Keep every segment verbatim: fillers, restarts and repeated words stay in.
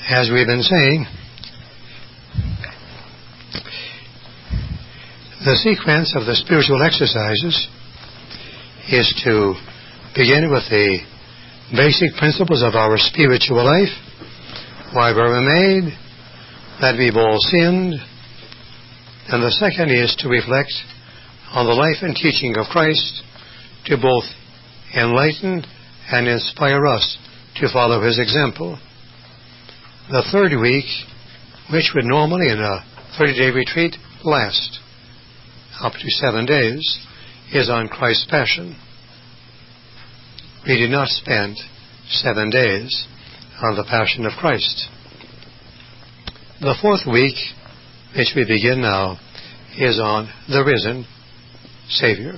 As we've been saying, the sequence of the spiritual exercises is to begin with the basic principles of our spiritual life, why were we made, that we've all sinned, and the second is to reflect on the life and teaching of Christ to both enlighten and inspire us to follow His example. The third week, which would normally in a thirty-day retreat last up to seven days, is on Christ's Passion. We did not spend seven days on the Passion of Christ. The fourth week, which we begin now, is on the risen Savior.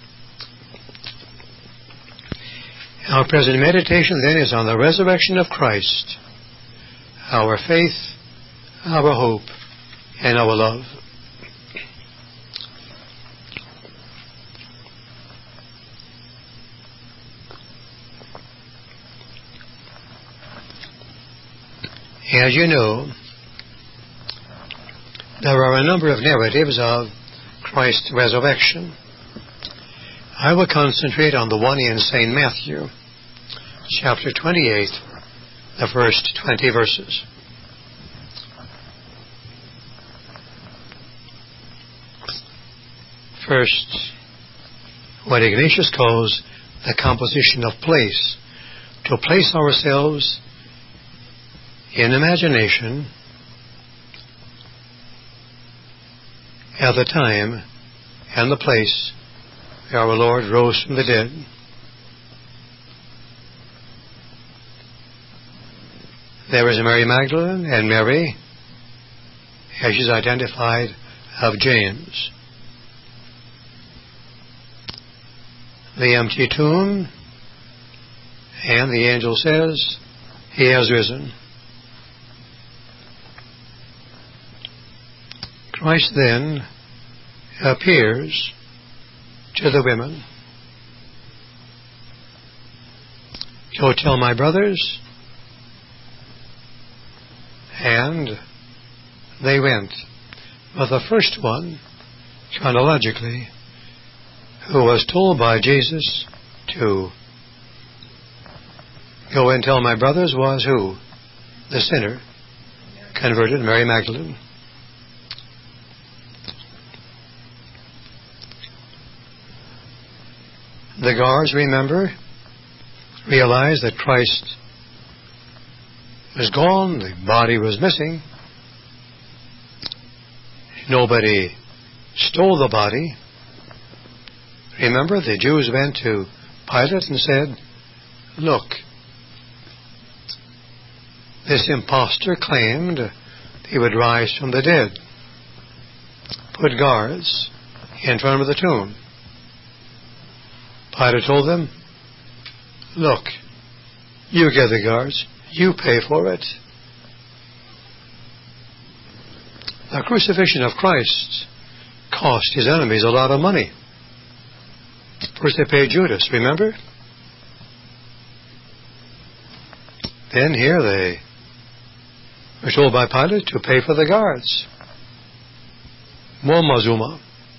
Our present meditation then is on the resurrection of Christ, our faith, our hope, and our love. As you know, there are a number of narratives of Christ's resurrection. I will concentrate on the one in Saint Matthew, chapter twenty-eight, the first twenty verses. First, what Ignatius calls the composition of place, to place ourselves in imagination at the time and the place where our Lord rose from the dead. There is Mary Magdalene and Mary, as she's identified, of James. The empty tomb, and the angel says, He has risen. Christ then appears to the women. Go tell my brothers. And they went. But the first one, chronologically, who was told by Jesus to go and tell my brothers was who? The sinner, converted Mary Magdalene. The guards, remember, realized that Christ was gone, the body was missing. Nobody stole the body. Remember, the Jews went to Pilate and said, look, this impostor claimed he would rise from the dead. Put guards in front of the tomb. Pilate told them, look, you get the guards, you pay for it. The crucifixion of Christ cost his enemies a lot of money. First they paid Judas, remember? Then here they were told by Pilate to pay for the guards. More mazuma.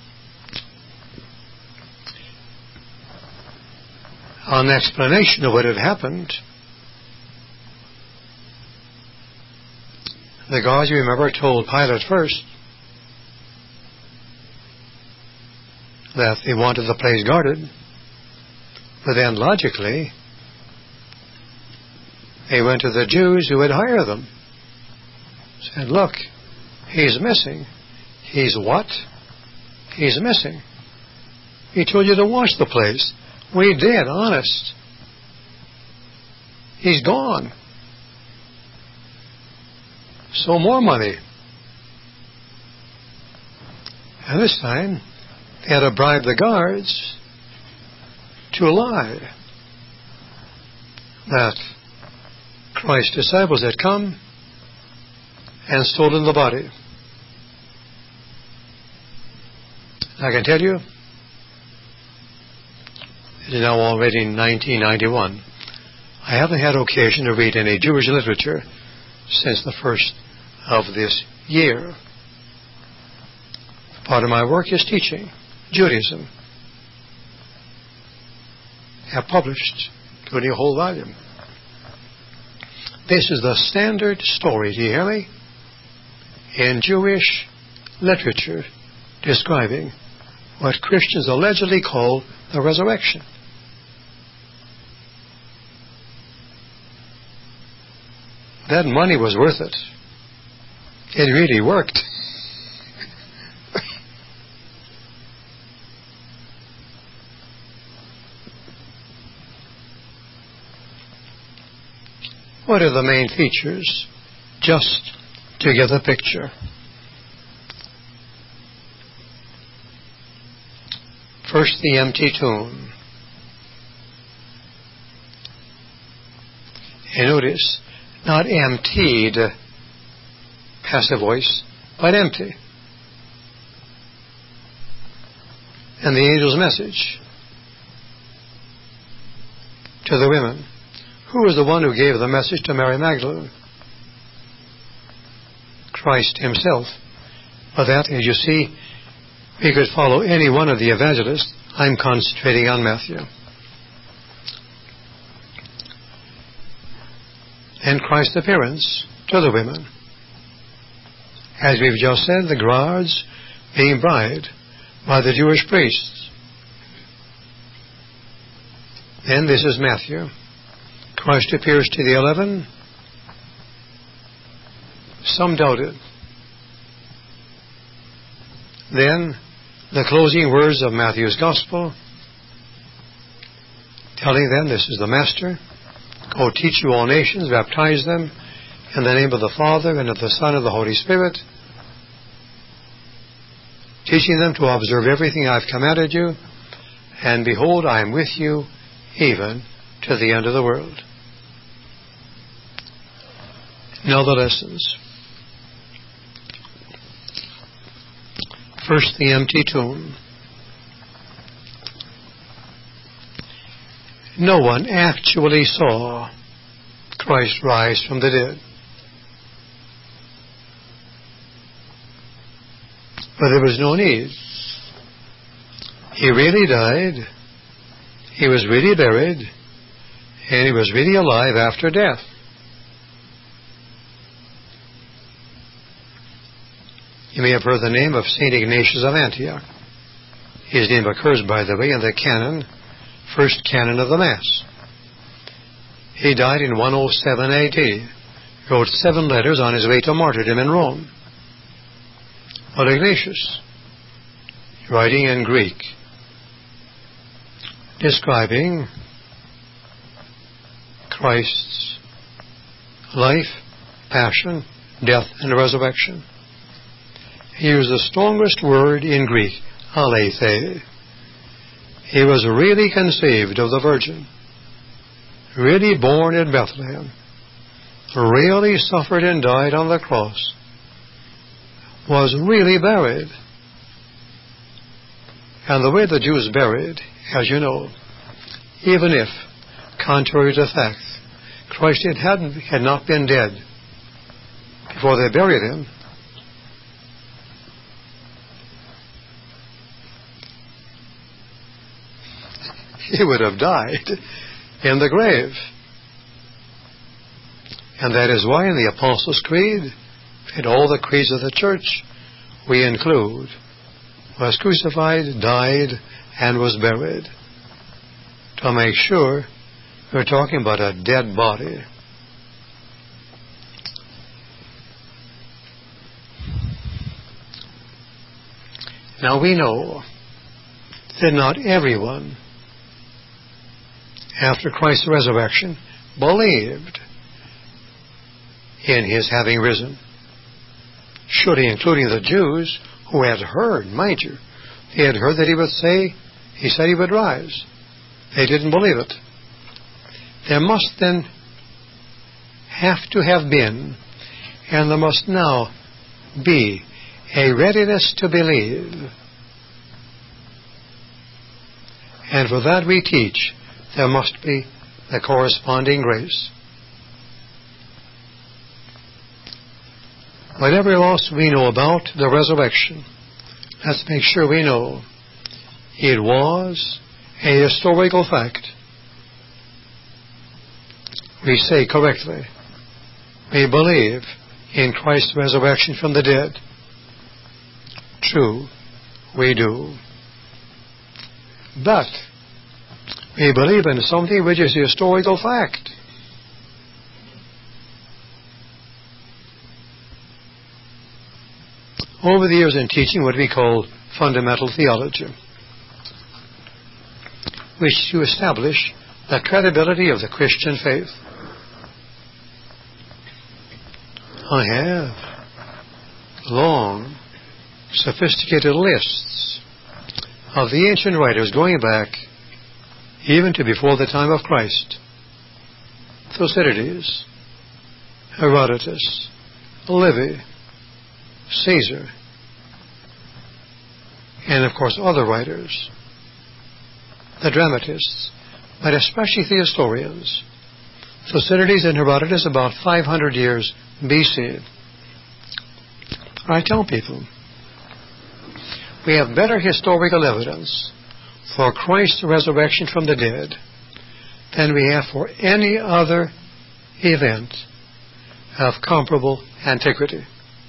On explanation of what had happened, the guards, you remember, told Pilate first that they wanted the place guarded, but then logically they went to the Jews who would hire them. Said, look, he's missing. He's what? He's missing. He told you to wash the place. We did, honest. He's gone. So more money. And this time, they had to bribe the guards to lie that Christ's disciples had come and stolen the body. I can tell you, it is now already nineteen ninety-one. I haven't had occasion to read any Jewish literature since the first of this year. Part of my work is teaching Judaism. I have published, including a whole volume. This is the standard story, do you hear me? In Jewish literature describing what Christians allegedly call the resurrection. That money was worth it. It really worked. What are the main features? Just to get the picture. First, the empty tomb. And notice, not emptied, passive voice, but empty. And the angel's message to the women. Who was the one who gave the message to Mary Magdalene? Christ himself. But that, as you see, we could follow any one of the evangelists. I'm concentrating on Matthew. And Christ's appearance to the women. As we've just said, the guards being bribed by the Jewish priests. Then this is Matthew. Christ appears to the eleven. Some doubted. Then the closing words of Matthew's Gospel, telling them this is the Master. Go teach you all nations, baptize them in the name of the Father and of the Son and of the Holy Spirit, teaching them to observe everything I've commanded you, and behold, I am with you even to the end of the world. Now the lessons. First, the empty tomb. No one actually saw Christ rise from the dead. But there was no need. He really died. He was really buried. And he was really alive after death. You may have heard the name of Saint Ignatius of Antioch. His name occurs, by the way, in the canon, first canon of the Mass. He died in one oh seven A D. Wrote seven letters on his way to martyrdom in Rome. But Ignatius, writing in Greek, describing Christ's life, passion, death, and resurrection. He used the strongest word in Greek, aletheia. He was really conceived of the Virgin, really born in Bethlehem, really suffered and died on the cross, was really buried. And the way the Jews buried, as you know, even if, contrary to fact, Christ had, hadn't, had not been dead before they buried him, he would have died in the grave. And that is why in the Apostles' Creed, in all the creeds of the Church, we include, was crucified, died, and was buried. To make sure we're talking about a dead body. Now we know that not everyone after Christ's resurrection believed in his having risen. Surely including the Jews who had heard, mind you, they had heard that he would say, he said he would rise. They didn't believe it. There must then have to have been, and there must now be, a readiness to believe. And for that we teach, there must be the corresponding grace. Whatever else we know about the resurrection, let's make sure we know it was a historical fact. We say correctly, we believe in Christ's resurrection from the dead. True, we do. But we believe in something which is a historical fact. Over the years in teaching what we call fundamental theology, which is to establish the credibility of the Christian faith. I have long, sophisticated lists of the ancient writers going back even to before the time of Christ. Thucydides, Herodotus, Livy, Caesar, and of course other writers, the dramatists, but especially the historians. Thucydides and Herodotus about five hundred years B C. I tell people, we have better historical evidence for Christ's resurrection from the dead than we have for any other event of comparable antiquity.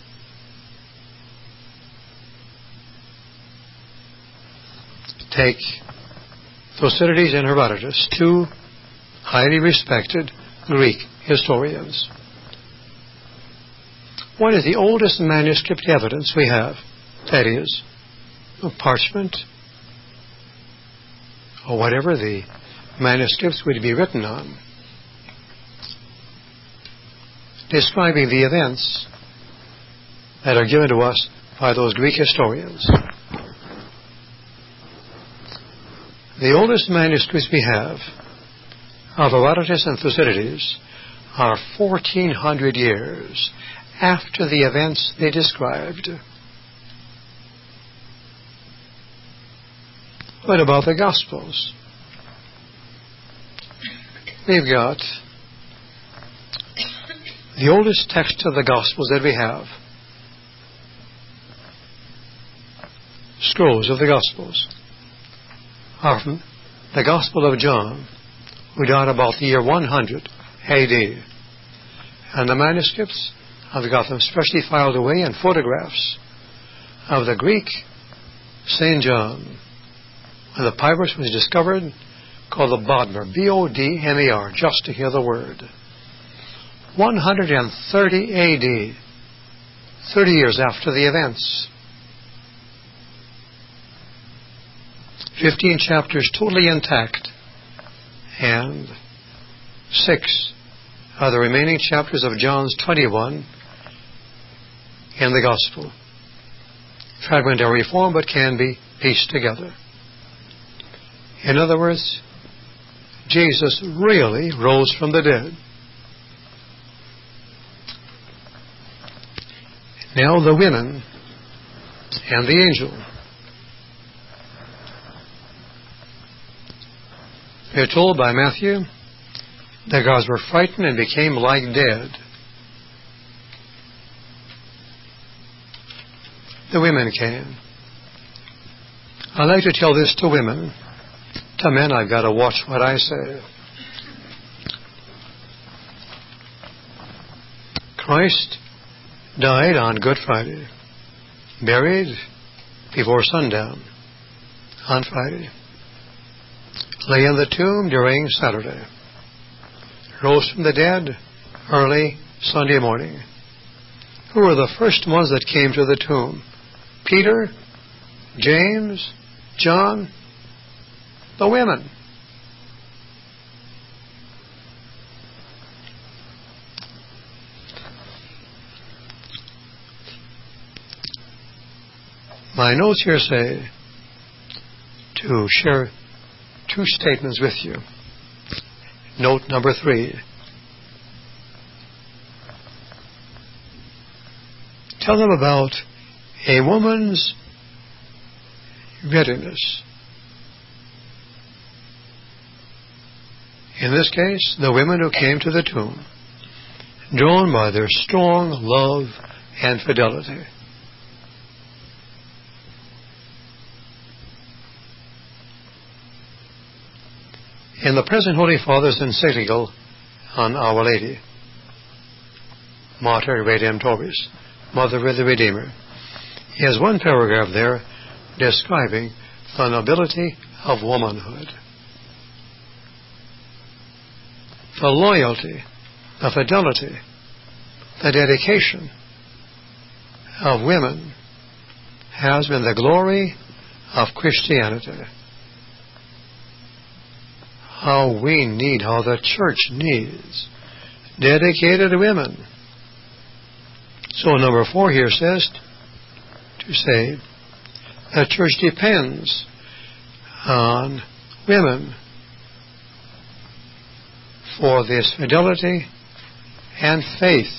Take Thucydides and Herodotus, two highly respected Greek historians. What is the oldest manuscript evidence we have? That is, a parchment, or whatever the manuscripts would be written on, describing the events that are given to us by those Greek historians. The oldest manuscripts we have of Herodotus and Thucydides are fourteen hundred years after the events they described. What about the Gospels? We've got the oldest text of the Gospels that we have, scrolls of the Gospels, are from the Gospel of John, who died about the year one hundred A D. And the manuscripts, I've got them specially filed away, and photographs of the Greek Saint John, when the papyrus was discovered, called the Bodmer, B O D M E R, just to hear the word. one hundred thirty A D, thirty years after the events. fifteen chapters totally intact, and six are the remaining chapters of John's twenty-one in the Gospel. Fragmentary form, but can be pieced together. In other words, Jesus really rose from the dead. Now the women and the angel. We are told by Matthew the gods were frightened and became like dead. The women came. I like to tell this to women. To men, I've got to watch what I say. Christ died on Good Friday, buried before sundown on Friday, lay in the tomb during Saturday, rose from the dead early Sunday morning. Who were the first ones that came to the tomb? Peter, James, John, the women. My notes here say to share two statements with you. Note number three. Tell them about a woman's readiness. In this case, the women who came to the tomb, drawn by their strong love and fidelity. In the present Holy Father's encyclical on Our Lady, Mater Redemptoris, Mother of the Redeemer, he has one paragraph there describing the nobility of womanhood. The loyalty, the fidelity, the dedication of women has been the glory of Christianity. How we need, how the church needs dedicated women. So number four here says to say the church depends on women for this fidelity and faith.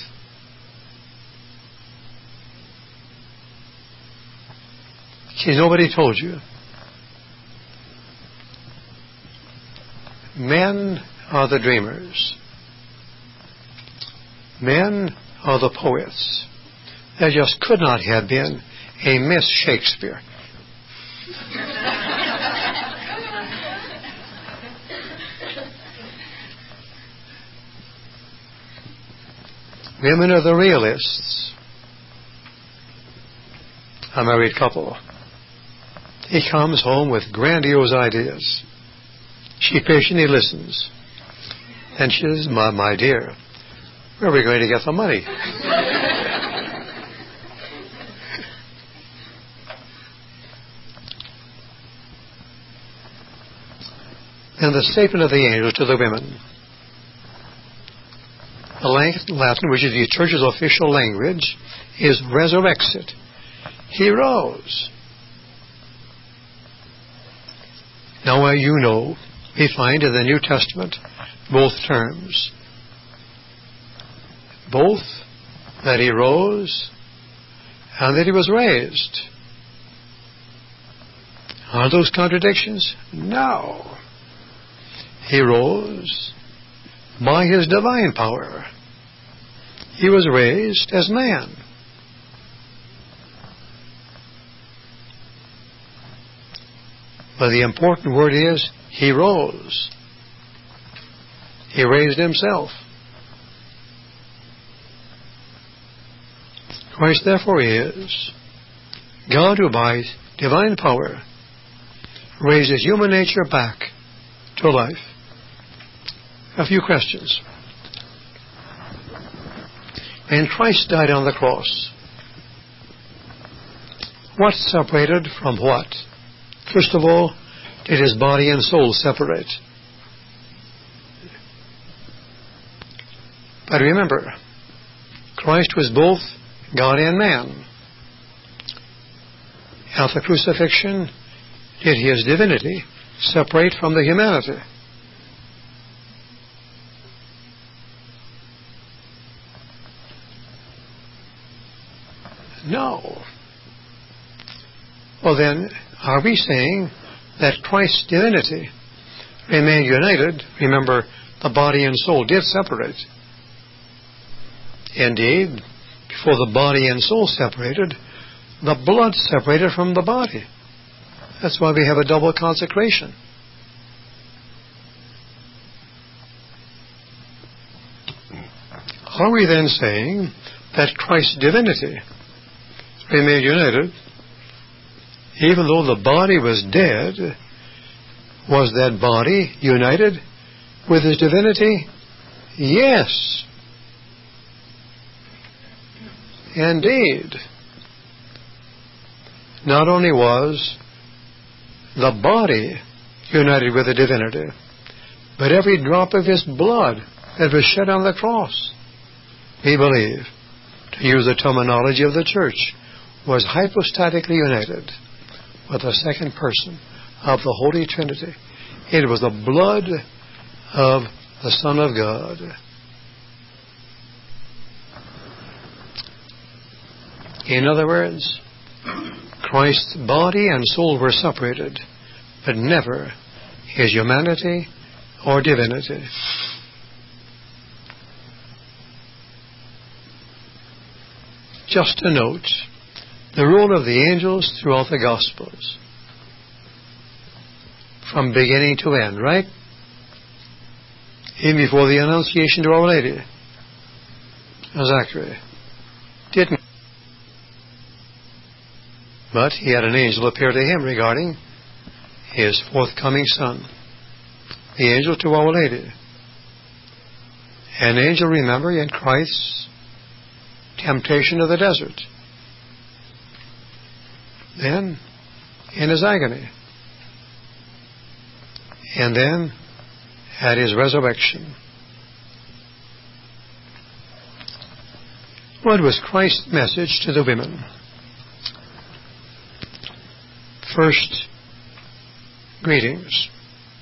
See, nobody told you. Men are the dreamers. Men are the poets. There just could not have been a Miss Shakespeare. Women are the realists. A married couple. He comes home with grandiose ideas. She patiently listens. And she says, my, my dear, where are we going to get the money? And the statement of the angel to the women. The Latin, which is the church's official language, is resurrexit. He rose. Now, uh, you know, we find in the New Testament both terms. Both that he rose and that he was raised. Are those contradictions? No. He rose by his divine power. He was raised as man. But the important word is, he rose. He raised himself. Christ therefore is God who by divine power raises human nature back to life. A few questions. When Christ died on the cross, what separated from what? First of all, did his body and soul separate? But remember, Christ was both God and man. At the crucifixion, did his divinity separate from the humanity? No. Well then, are we saying that Christ's divinity remained united? Remember, the body and soul did separate. Indeed, before the body and soul separated, the blood separated from the body. That's why we have a double consecration. Are we then saying that Christ's divinity remained united, even though the body was dead? Was that body united with his divinity? Yes. Indeed. Not only was the body united with the divinity, but every drop of his blood that was shed on the cross, we believe, to use the terminology of the church, was hypostatically united with the second person of the Holy Trinity. It was the blood of the Son of God. In other words, Christ's body and soul were separated, but never his humanity or divinity. just to note the role of the angels throughout the Gospels, from beginning to end, right? Even before the Annunciation to Our Lady, Zachary didn't. But he had an angel appear to him regarding his forthcoming son. The angel to Our Lady. An angel, remember, in Christ's temptation of the desert. Then, in his agony. And then, at his resurrection. What was Christ's message to the women? First, greetings.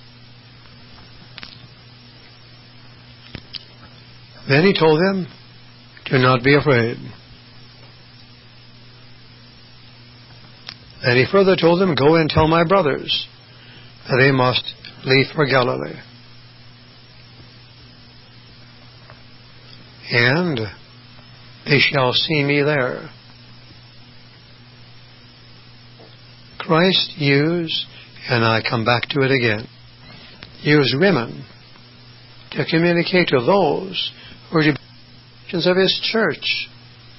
Then he told them, do not be afraid. Then he further told them, go and tell my brothers that they must leave for Galilee. And they shall see me there. Christ used, and I come back to it again, used women to communicate to those who are the of his church.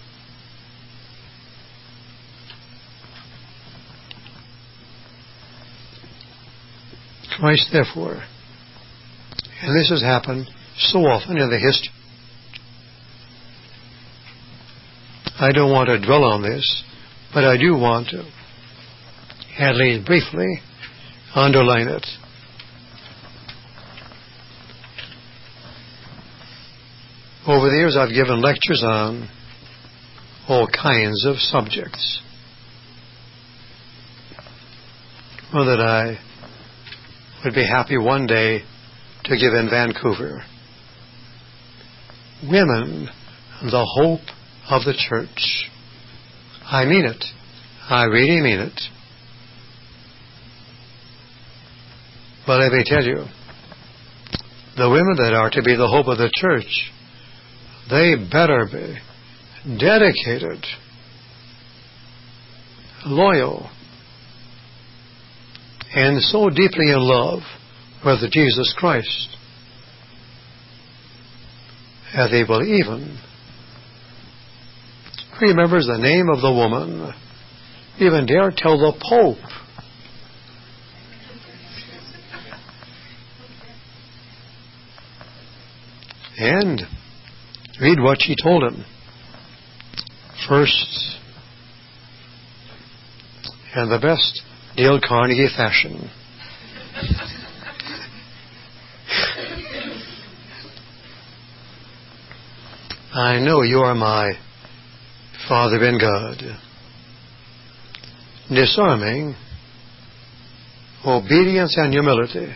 Christ, therefore, and this has happened so often in the history. I don't want to dwell on this, but I do want to, at least briefly, underline it. Over the years, I've given lectures on all kinds of subjects. One that I would be happy one day to give in Vancouver. Women, the hope of the church. I mean it. I really mean it. But let me tell you, the women that are to be the hope of the church, they better be dedicated, loyal, and so deeply in love with Jesus Christ that they will even remember the name of the woman, even dare tell the Pope and read what she told him. First, in the best Dale Carnegie fashion. I know you are my Father in God, disarming obedience and humility.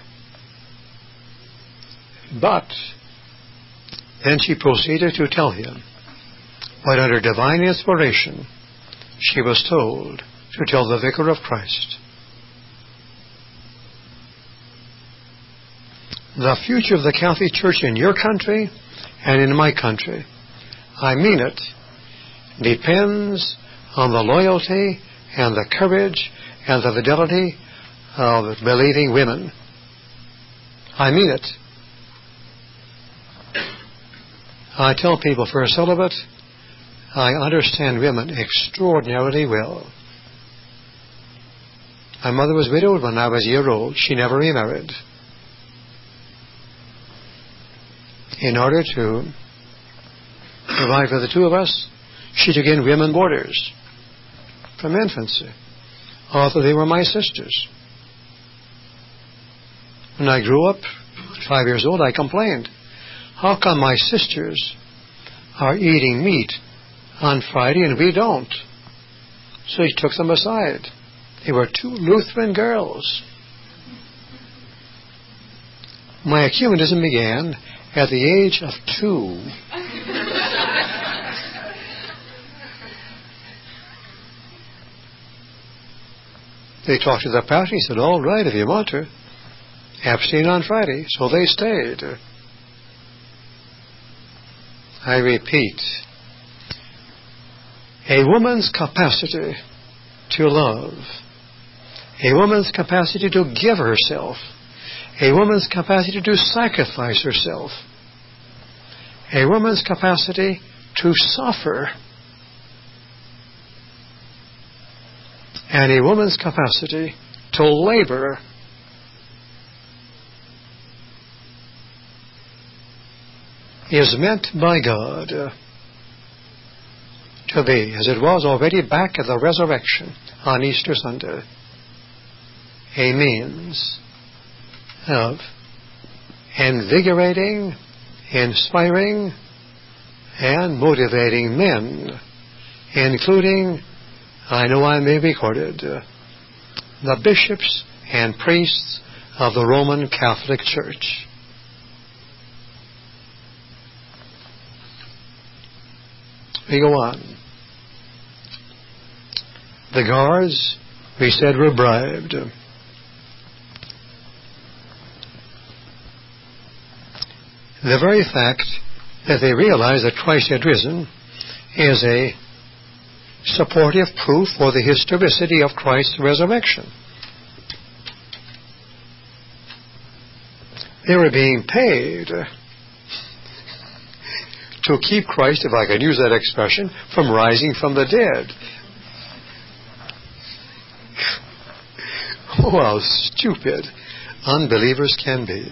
But then she proceeded to tell him what under divine inspiration she was told to tell the Vicar of Christ. The future of the Catholic Church in your country and in my country, I mean it, depends on the loyalty and the courage and the fidelity of believing women. I mean it. I tell people for a celibate, I understand women extraordinarily well. My mother was widowed when I was a year old. She never remarried. In order to provide for the two of us, she took in women boarders from infancy, although they were my sisters. When I grew up, five years old, I complained. How come my sisters are eating meat on Friday and we don't? So he took them aside. They were two Lutheran girls. My ecumenism began at the age of two. They talked to the pastor. He said, all right, if you want to. Abstain on Friday. So they stayed. I repeat, A woman's capacity to love. A woman's capacity to give herself. A woman's capacity to sacrifice herself. A woman's capacity to suffer. And a woman's capacity to labor. Is meant by God to be, as it was already back at the resurrection on Easter Sunday, a means of invigorating, inspiring, and motivating men, including, I know I may be quoted, uh, the bishops and priests of the Roman Catholic Church. We go on. The guards, we said, were bribed. The very fact that they realized that Christ had risen is a supportive proof for the historicity of Christ's resurrection. They were being paid to keep Christ, if I can use that expression, from rising from the dead. Oh, how stupid unbelievers can be.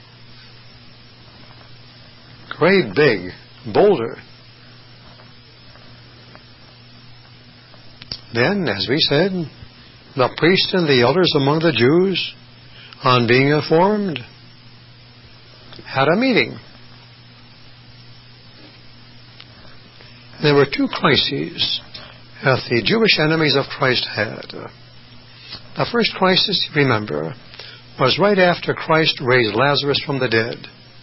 Great big boulder. Then, as we said, the priests and the elders among the Jews, on being informed, had a meeting. There were two crises that the Jewish enemies of Christ had. The first crisis, remember, was right after Christ raised Lazarus from the dead.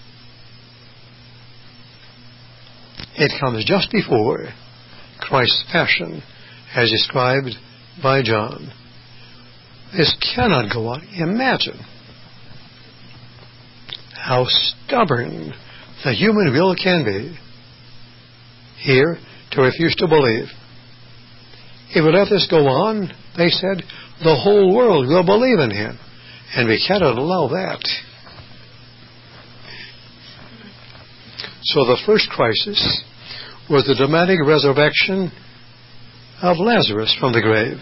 It comes just before Christ's passion, as described by John. This cannot go on. Imagine how stubborn the human will can be here to refuse to believe. If we let this go on, they said, the whole world will believe in him. And we cannot allow that. So the first crisis was the dramatic resurrection of Lazarus from the grave.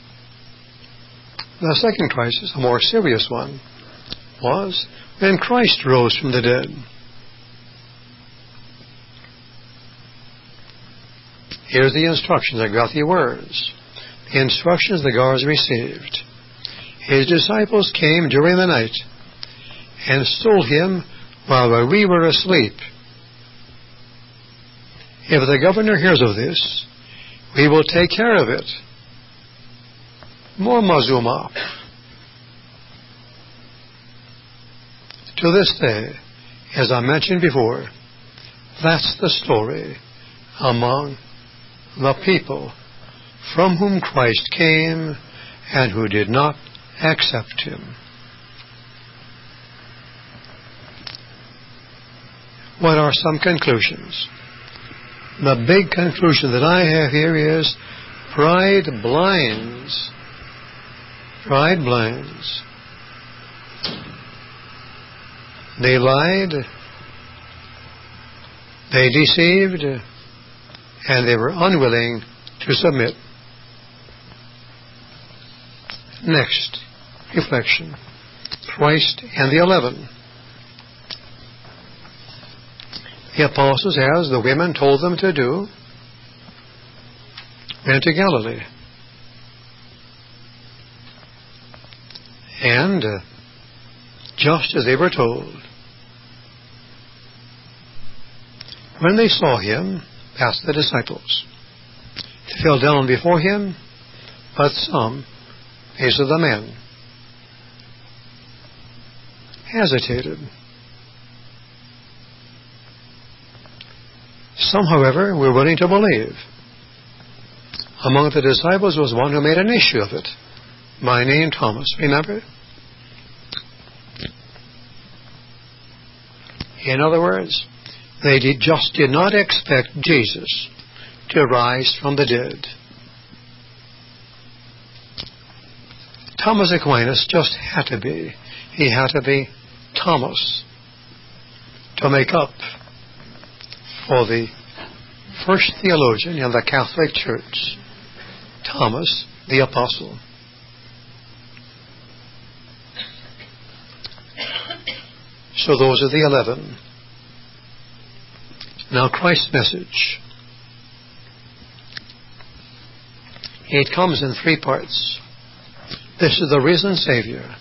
The second crisis, a more serious one, was when Christ rose from the dead. Here's the instructions. I got the words. The instructions the guards received. His disciples came during the night and stole him while we were asleep. If the governor hears of this, we will take care of it. More mazuma. To this day, as I mentioned before, that's the story among the people from whom Christ came and who did not accept him. What are some conclusions? The big conclusion that I have here is pride blinds. Pride blinds. They lied, they deceived, and they were unwilling to submit. Next, reflection. Christ and the eleven. The apostles, as the women told them to do, went to Galilee. And, uh, just as they were told, when they saw him, asked the disciples, they fell down before him, but some, these are the men, hesitated. Some, however, were willing to believe. Among the disciples was one who made an issue of it, by name Thomas. Remember? In other words, they did just did not expect Jesus to rise from the dead. Thomas Aquinas just had to be. He had to be Thomas to make up for the first theologian in the Catholic Church, Thomas the Apostle. So those are the eleven. Now Christ's message. It comes in three parts. This is the risen Savior.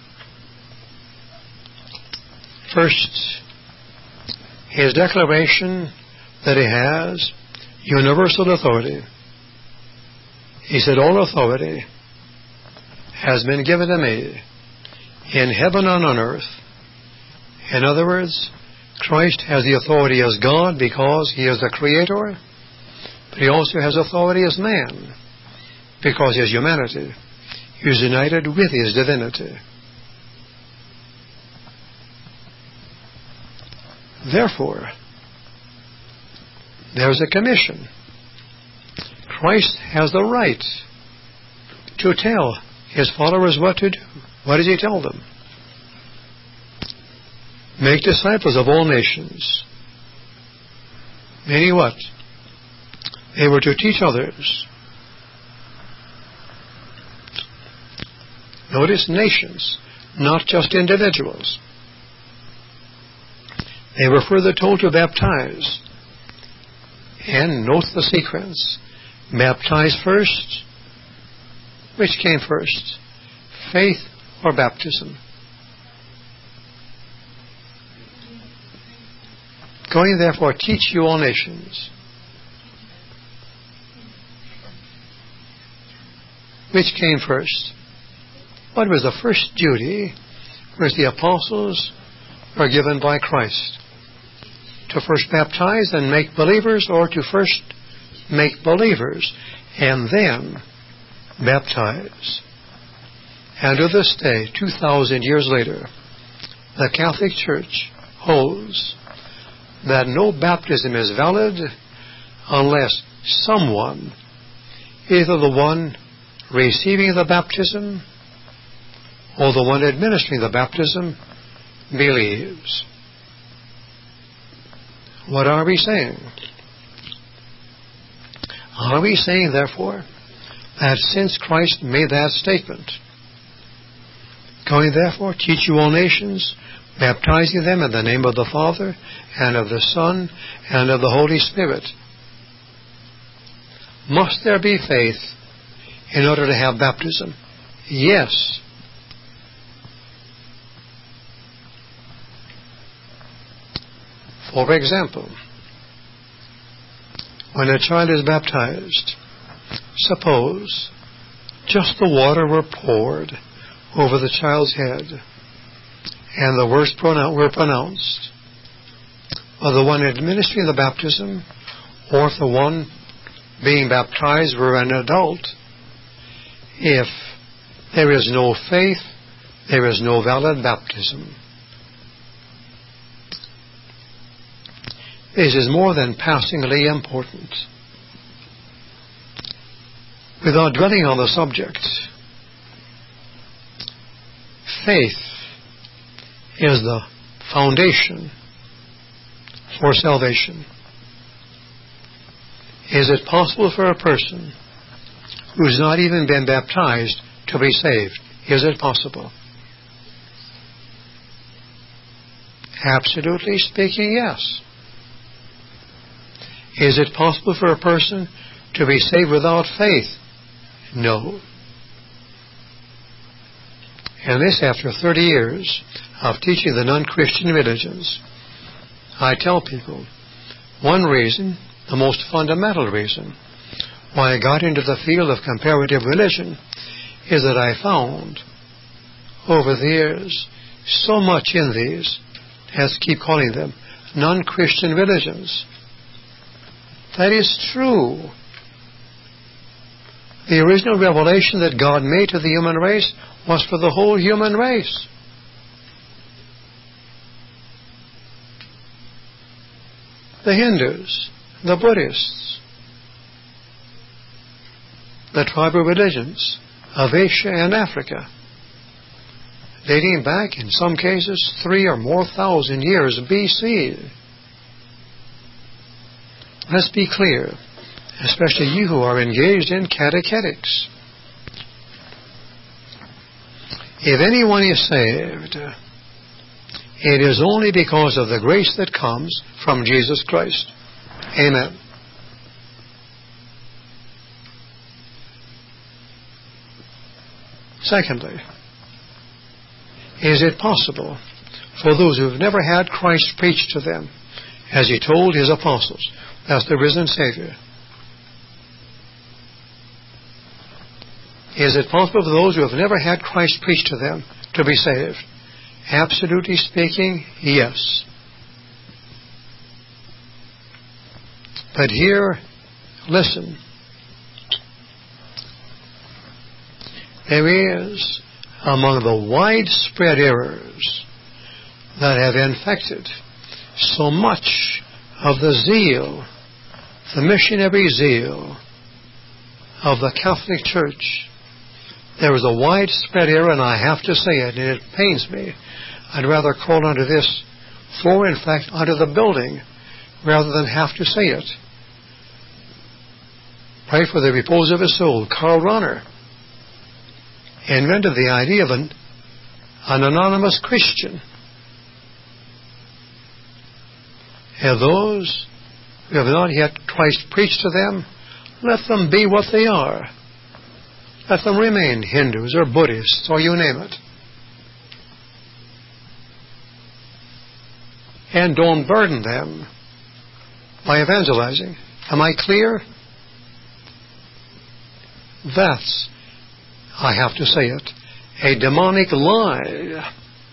First, his declaration that he has universal authority. He said, all authority has been given to me in heaven and on earth. In other words, Christ has the authority as God because he is the Creator, but he also has authority as man because his humanity is united with his divinity. Therefore, there's a commission. Christ has the right to tell his followers what to do. What does he tell them? Make disciples of all nations. Meaning what? They were to teach others. Notice nations, not just individuals. They were further told to baptize. And note the sequence. Baptize first. Which came first? Faith or baptism? Going therefore, teach you all nations. Which came first? What was the first duty which the apostles were given by Christ? To first baptize and make believers, or to first make believers and then baptize? And to this day, two thousand years later, the Catholic Church holds that no baptism is valid unless someone, either the one receiving the baptism or the one administering the baptism, believes. What are we saying? Are we saying, therefore, that since Christ made that statement, going therefore, teach you all nations, baptizing them in the name of the Father, and of the Son, and of the Holy Spirit, must there be faith in order to have baptism? Yes. For example, when a child is baptized, suppose just the water were poured over the child's head and the words were pronounced, or the one administering the baptism, or if the one being baptized were an adult, if there is no faith, there is no valid baptism. This is more than passingly important. Without dwelling on the subject, faith is the foundation for salvation. Is it possible for a person who's not even been baptized to be saved? Is it possible? Absolutely speaking, yes. Is it possible for a person to be saved without faith? No. And this after thirty years of teaching the non-Christian religions. I tell people, one reason, the most fundamental reason, why I got into the field of comparative religion is that I found over the years so much in these, let's keep calling them, non-Christian religions. That is true. The original revelation that God made to the human race was for the whole human race. The Hindus, the Buddhists, the tribal religions of Asia and Africa, dating back, in some cases, three or more thousand years B C. Let's be clear, especially you who are engaged in catechetics. If anyone is saved, it is only because of the grace that comes from Jesus Christ. Amen. Secondly, is it possible for those who have never had Christ preached to them, as He told His apostles, as the risen Savior? Is it possible for those who have never had Christ preached to them to be saved? Absolutely speaking, yes. But here, listen. There is, among the widespread errors that have infected so much of the zeal, the missionary zeal of the Catholic Church, there is a widespread error, and I have to say it, and it pains me. I'd rather call under this, for in fact, under the building, rather than have to say it. Pray for the repose of his soul. Karl Rahner invented the idea of an, an anonymous Christian. And those who have not yet Christ preached to them, let them be what they are. Let them remain Hindus or Buddhists or you name it. And don't burden them by evangelizing. Am I clear? That's, I have to say it, a demonic lie.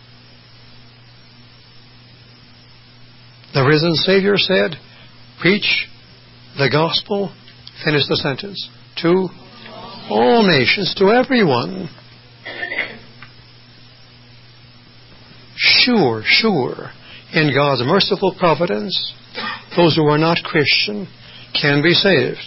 The risen Savior said, preach the gospel, finish the sentence, to all nations, to everyone. Sure, sure, in God's merciful providence, those who are not Christian can be saved.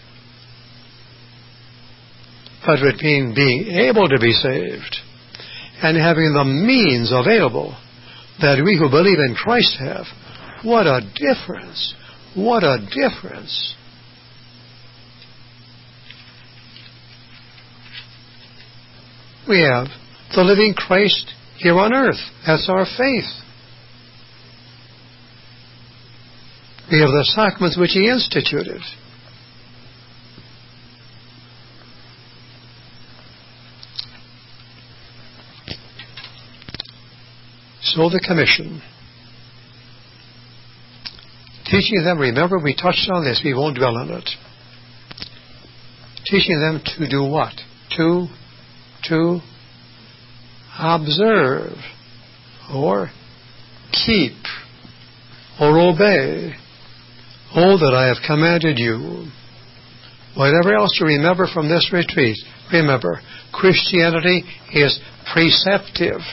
But with being, being able to be saved and having the means available that we who believe in Christ have, what a difference! What a difference! We have the living Christ here on earth. That's our faith. We have the sacraments which He instituted. So the commission. Teaching them, remember we touched on this, we won't dwell on it. Teaching them to do what? To, to observe, or keep, or obey all that I have commanded you. Whatever else you remember from this retreat, remember, Christianity is preceptive.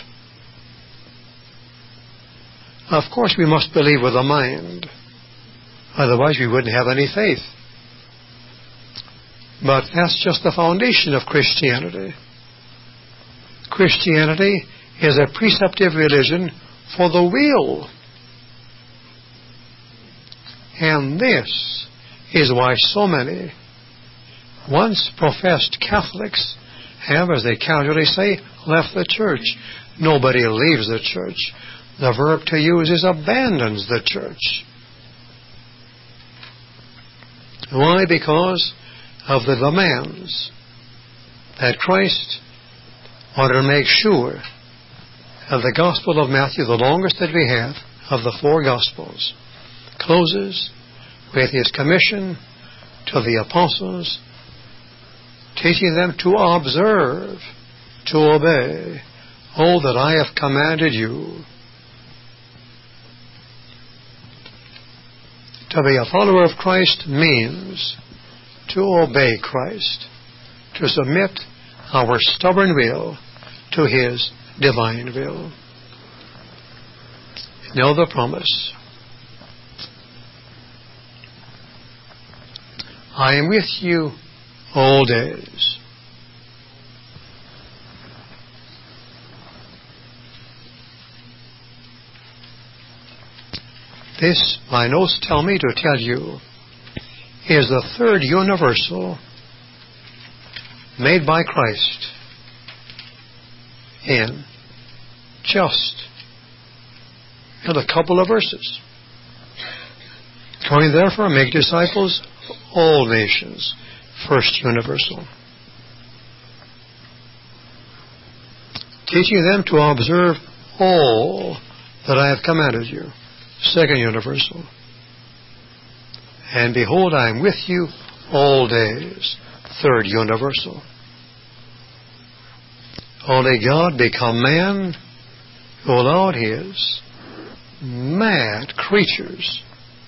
Of course, we must believe with the mind. Otherwise, we wouldn't have any faith. But that's just the foundation of Christianity. Christianity is a preceptive religion for the will. And this is why so many once professed Catholics have, as they casually say, left the church. Nobody leaves the church. The verb to use is abandons the church. Why? Because of the demands that Christ wanted to make sure of the Gospel of Matthew, the longest that we have of the four Gospels, closes with His commission to the apostles, teaching them to observe, to obey all that I have commanded you. To be a follower of Christ means to obey Christ, to submit our stubborn will to His divine will. Know the promise. I am with you old days. This, my notes tell me to tell you, is the third universal made by Christ in just in a couple of verses. Going therefore, make disciples of all nations, first universal. Teaching them to observe all that I have commanded you, second universal. And behold, I am with you all days, third universal. Only God become man who allowed his mad creatures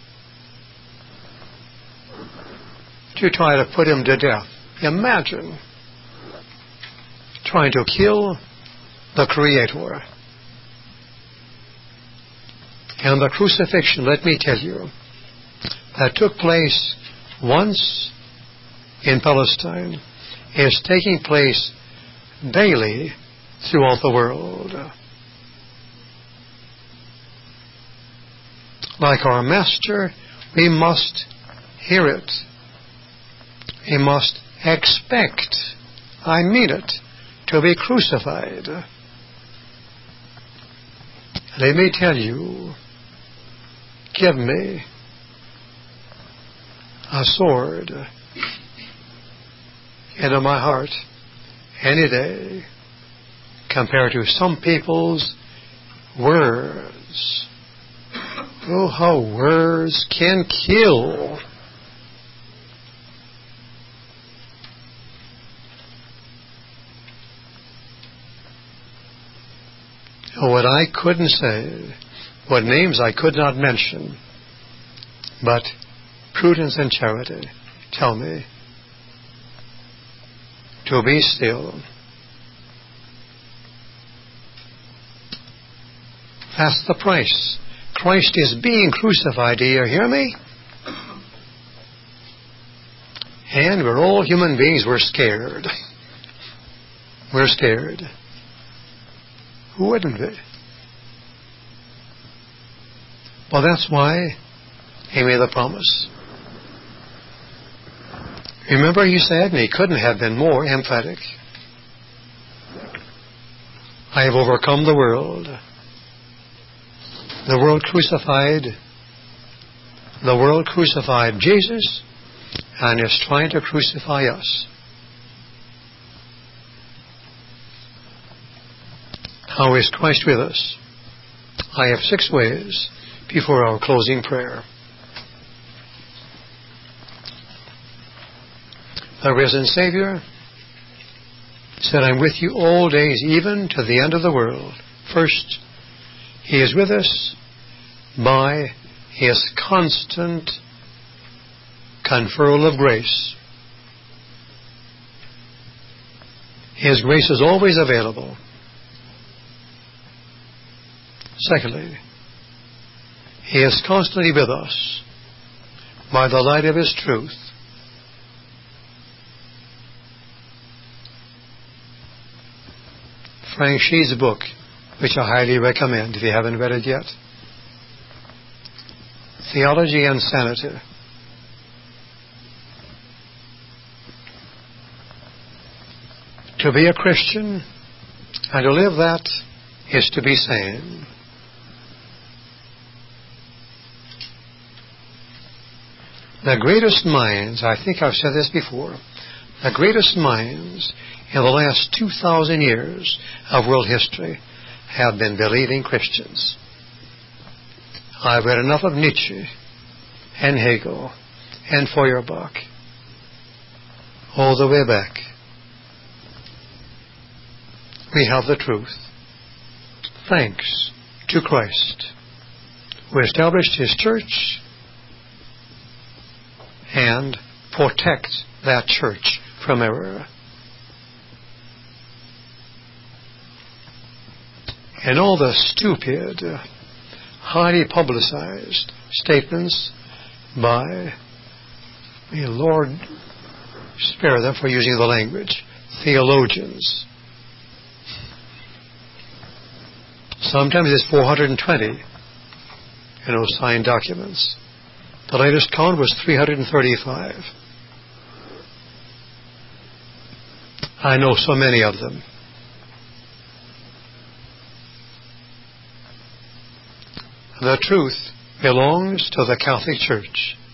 to try to put him to death. Imagine trying to kill the Creator. And the crucifixion, let me tell you, that took place once in Palestine is taking place daily throughout the world. Like our Master, we must hear it. We must expect, I mean it, to be crucified. Let me tell you, give me a sword into my heart any day compared to some people's words. Oh, how words can kill. What I couldn't say, what names I could not mention, but prudence and charity tell me to be still. That's the price. Christ is being crucified. Do you hear me? And we're all human beings. We're scared. We're scared. Who wouldn't be? Well, that's why he made the promise. Remember, he said, and he couldn't have been more emphatic, I have overcome the world. The world crucified, the world crucified Jesus and is trying to crucify us. How is Christ with us? I have six ways before our closing prayer. The risen Savior said, I'm with you all days, even to the end of the world. First, he is with us by his constant conferral of grace. His grace is always available. Secondly, he is constantly with us by the light of his truth. Frank Shee's book, which I highly recommend if you haven't read it yet, Theology and Sanity. To be a Christian and to live that is to be sane. The greatest minds, I think I've said this before, the greatest minds in the last two thousand years of world history have been believing Christians. I've read enough of Nietzsche and Hegel and Feuerbach all the way back. We have the truth. Thanks to Christ, who established his church and protect that church from error. And all the stupid, highly publicized statements by the Lord spare them for using the language. Theologians. Sometimes it's four hundred twenty, you know, signed documents. The latest count was three hundred thirty-five. I know so many of them. The truth belongs to the Catholic Church.